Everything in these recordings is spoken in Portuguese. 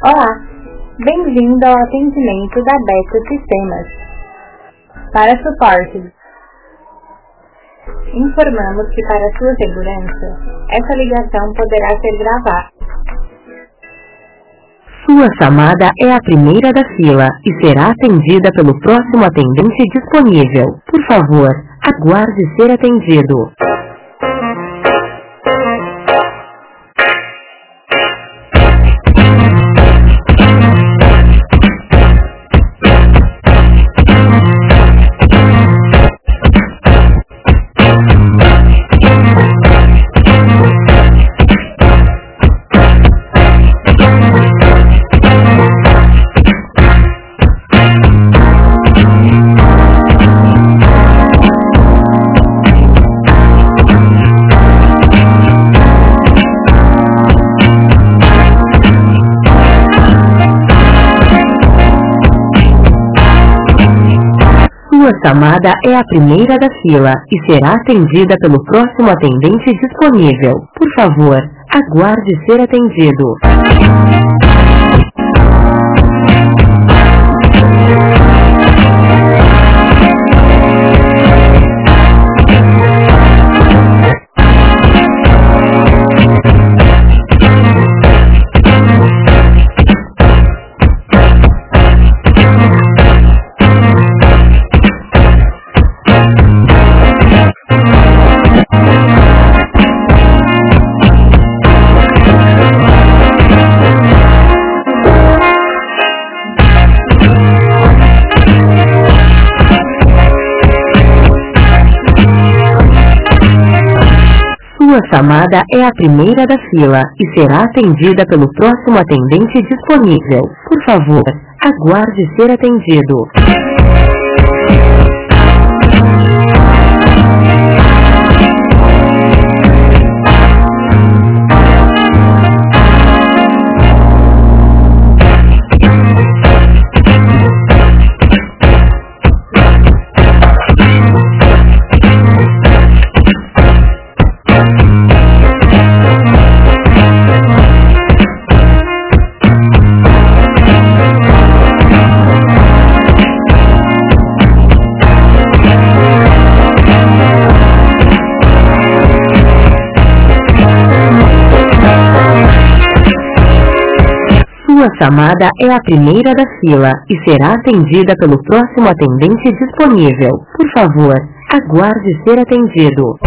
Olá, bem-vindo ao atendimento da Beto Sistemas. Para suporte, informamos que para sua segurança, essa ligação poderá ser gravada. Sua chamada é a primeira da fila e será atendida pelo próximo atendente disponível. Por favor, aguarde ser atendido. Sua chamada é a primeira da fila e será atendida pelo próximo atendente disponível. Por favor, aguarde ser atendido. Sua chamada é a primeira da fila e será atendida pelo próximo atendente disponível. Por favor, aguarde ser atendido. Sua chamada é a primeira da fila e será atendida pelo próximo atendente disponível. Por favor, aguarde ser atendido.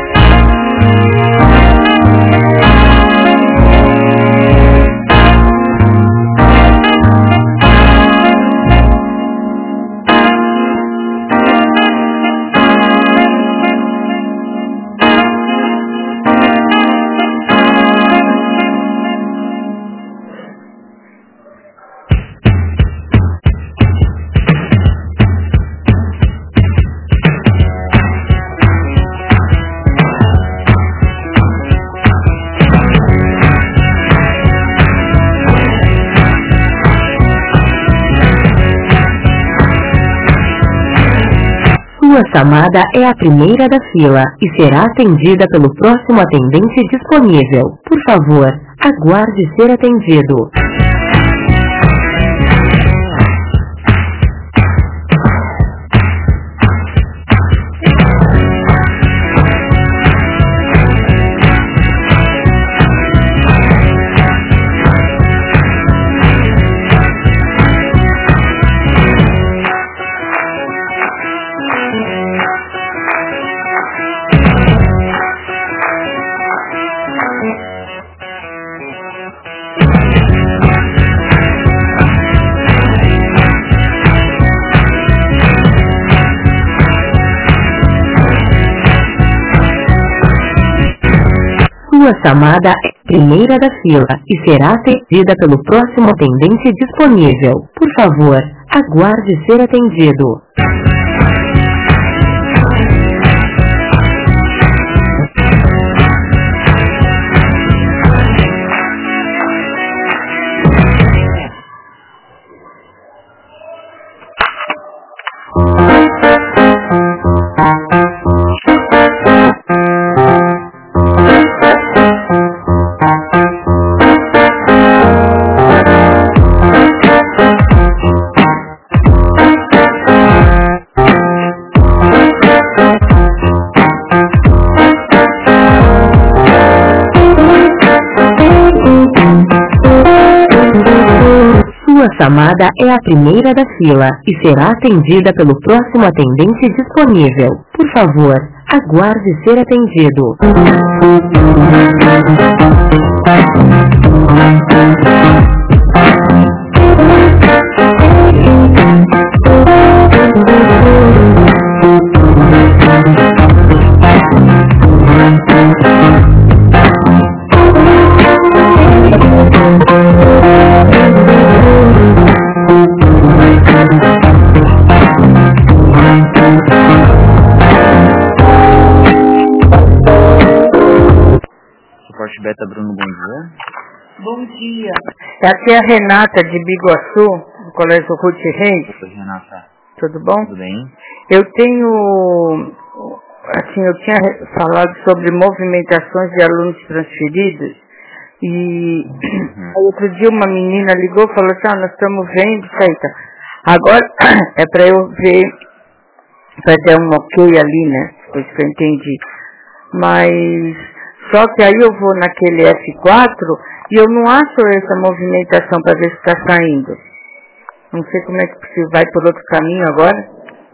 Sua chamada é a primeira da fila e será atendida pelo próximo atendente disponível. Por favor, aguarde ser atendido. Sua chamada é a primeira da fila e será atendida pelo próximo atendente disponível. Por favor, aguarde ser atendido. Sua chamada é a primeira da fila e será atendida pelo próximo atendente disponível. Por favor, aguarde ser atendido. Suporte Beta Bruno, bom dia. Bom dia. Aqui é a Renata de Biguaçu, do Colégio Ruth Reis. Oi, Renata. Tudo bom? Tudo bem? Eu tenho, eu tinha falado sobre movimentações de alunos transferidos e outro dia uma menina ligou e falou assim, nós estamos vendo isso aí, tá? Agora é para eu ver, para dar um ok ali, né? Coisa que eu entendi. Mas só que aí eu vou naquele F4 e eu não acho essa movimentação para ver se está saindo. Não sei como é que se vai por outro caminho agora.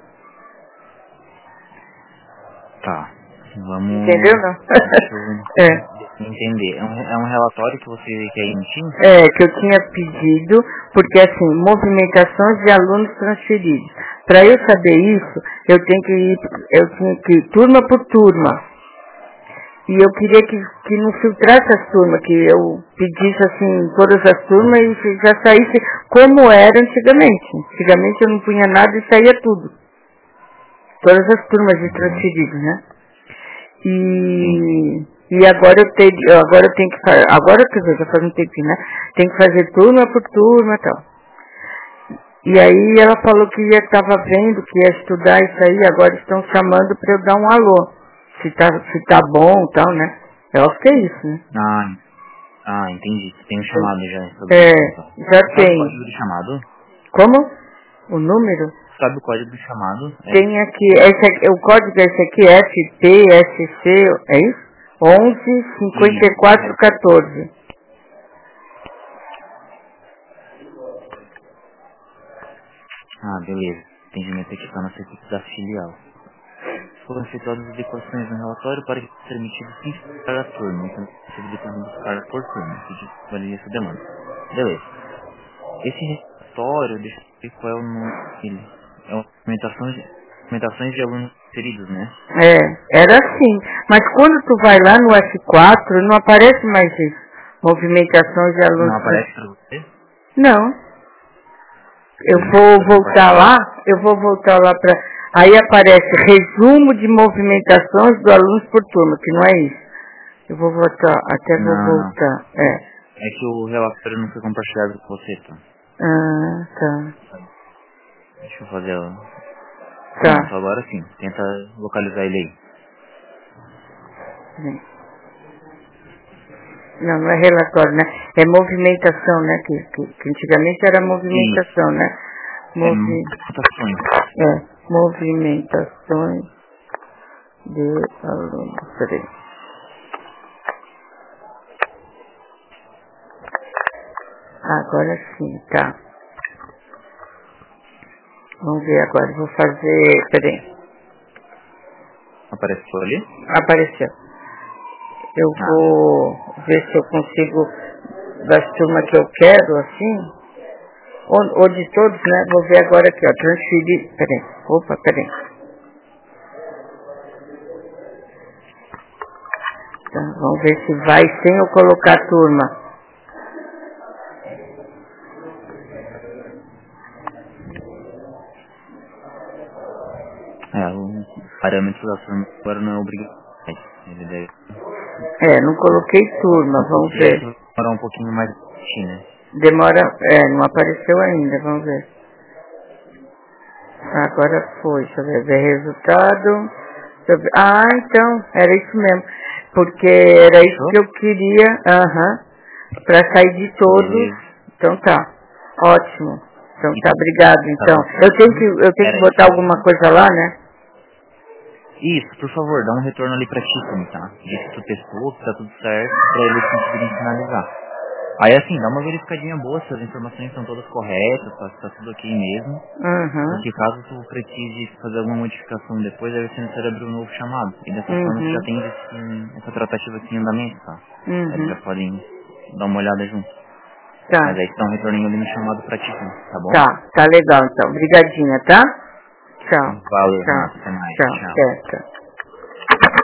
Tá. Vamos... Entendeu, não? Entender. É um relatório que você quer emitir? É, que eu tinha pedido, porque assim, movimentações de alunos transferidos. Para eu saber isso, eu tinha que ir turma por turma. E eu queria que não filtrasse as turmas, que eu pedisse assim todas as turmas e já saísse como era antigamente. Antigamente eu não punha nada e saía tudo. Todas as turmas de transferidos, né? E agora eu tenho que fazer, agora quer dizer, já faz um tempinho, né? Tem que fazer turma por turma e tal. E aí ela falou que estava vendo, que ia estudar isso aí, agora estão chamando para eu dar um alô. Se tá bom e tal, né? Eu acho que é isso, né? Entendi. Tem um chamado já. Já tem. Sabe o código do chamado? Como? O número? Sabe o código do chamado? Tem aqui, o código é esse aqui, FPSC, é isso? 11 54 14. Beleza. Atendimento aqui para nossa equipe da filial. Foram efetuadas adequações no relatório para que seja emitido 5 para a turma, então possibilitando buscar por turma, que valeria essa demanda. Beleza. Esse relatório, deixa eu ver qual é o nome dele. É uma movimentações de alunos inseridos, né? Era assim. Mas quando tu vai lá no F4, não aparece mais isso. Movimentações de alunos. Não aparece para você? Não. Eu vou voltar lá para... Aí aparece resumo de movimentações dos alunos por turma, que não é isso. Eu vou voltar, vou voltar. É que o relatório não foi compartilhado com você, tá? Tá. Deixa eu fazer o... Tá. Pronto, agora sim. Tenta localizar ele aí. Não é relatório, né? É movimentação, né? Que antigamente era movimentação, Sim. né? Movimentações de alunos. Peraí. Agora sim, tá. Vamos ver agora. Vou fazer... Peraí. Apareceu ali? Apareceu. Eu vou ver se eu consigo, das turmas que eu quero, assim, ou de todos, né? Vou ver agora aqui, ó, transferir, peraí. Tá, vamos ver se vai sem eu colocar a turma. O parâmetro da turma agora não é obrigatório. Ele deve... não coloquei turma, vamos ver. Demorar um pouquinho mais, né? Demora, não apareceu ainda, vamos ver. Agora foi, deixa eu ver resultado. Então, era isso mesmo. Porque era isso que eu queria, para sair de todos. Então tá, ótimo. Então tá, obrigado então. Eu tenho que botar alguma coisa lá, né? Isso, por favor, dá um retorno ali pra Tiffany, tá? Diz que tu testou, que tá tudo certo, pra eles conseguirem finalizar. Aí assim, dá uma verificadinha boa se as informações estão todas corretas, se tá tudo ok mesmo. Porque caso tu precise fazer alguma modificação depois, aí você necessita abrir um novo chamado. E dessa forma você já tem essa tratativa aqui em andamento, tá? Aí eles já podem dar uma olhada junto. Tá. Mas aí estão retornando no chamado pra ti, tá bom? Tá legal então. Obrigadinha, tá? Tchau. Valeu, Tchau. Renato, até mais. Tchau. Tchau. Tchau.